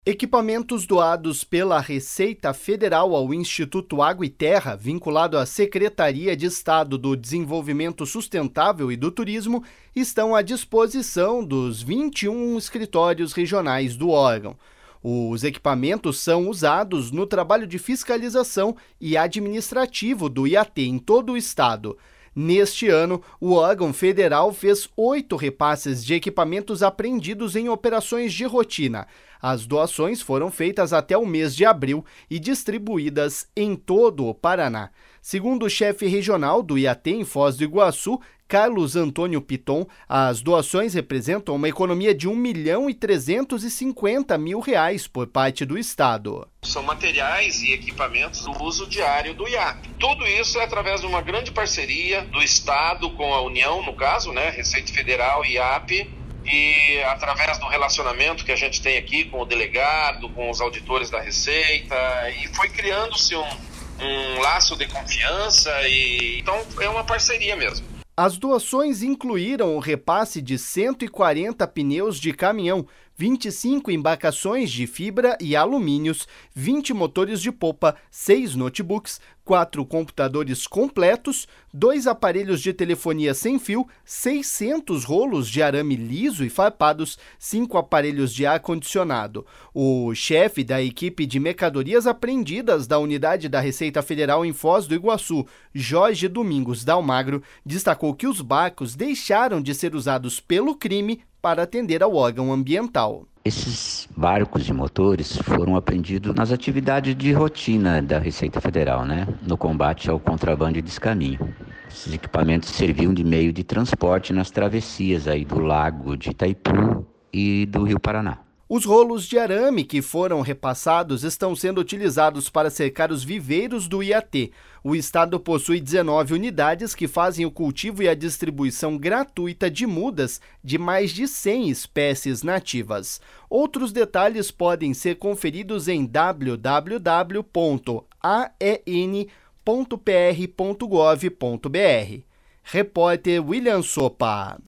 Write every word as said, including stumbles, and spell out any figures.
Equipamentos doados pela Receita Federal ao Instituto Água e Terra, vinculado à Secretaria de Estado do Desenvolvimento Sustentável e do Turismo, estão à disposição dos vinte e um escritórios regionais do órgão. Os equipamentos são usados no trabalho de fiscalização e administrativo do I A T em todo o estado. Neste ano, o órgão federal fez oito repasses de equipamentos apreendidos em operações de rotina. As doações foram feitas até o mês de abril e distribuídas em todo o Paraná. Segundo o chefe regional do I A T em Foz do Iguaçu, Carlos Antônio Piton, as doações representam uma economia de um milhão e trezentos e cinquenta mil reais por parte do estado. São materiais e equipamentos do uso diário do I A P. Tudo isso é através de uma grande parceria do Estado com a União, no caso, né, Receita Federal e I A P, e através do relacionamento que a gente tem aqui com o delegado, com os auditores da Receita, e foi criando-se um, um laço de confiança, e então é uma parceria mesmo. As doações incluíram o repasse de cento e quarenta pneus de caminhão, vinte e cinco embarcações de fibra e alumínios, vinte motores de popa, seis notebooks, quatro computadores completos, dois aparelhos de telefonia sem fio, seiscentos rolos de arame liso e farpados, cinco aparelhos de ar-condicionado. O chefe da equipe de mercadorias apreendidas da unidade da Receita Federal em Foz do Iguaçu, Jorge Domingos Dalmagro, destacou que os barcos deixaram de ser usados pelo crime para atender ao órgão ambiental. Esses barcos e motores foram apreendidos nas atividades de rotina da Receita Federal, né? No combate ao contrabando e descaminho. Esses equipamentos serviam de meio de transporte nas travessias aí do Lago de Itaipu e do Rio Paraná. Os rolos de arame que foram repassados estão sendo utilizados para cercar os viveiros do I A T. O estado possui dezenove unidades que fazem o cultivo e a distribuição gratuita de mudas de mais de cem espécies nativas. Outros detalhes podem ser conferidos em w w w ponto a e n ponto p r ponto gov ponto b r. Repórter William Sopa.